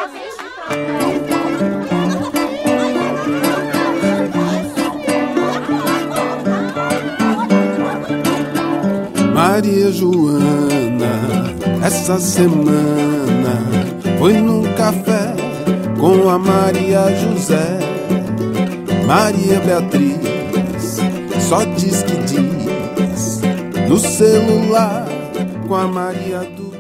Maria Joana, essa semana foi num café com a Maria José. Maria Beatriz só diz que diz no celular com a Maria do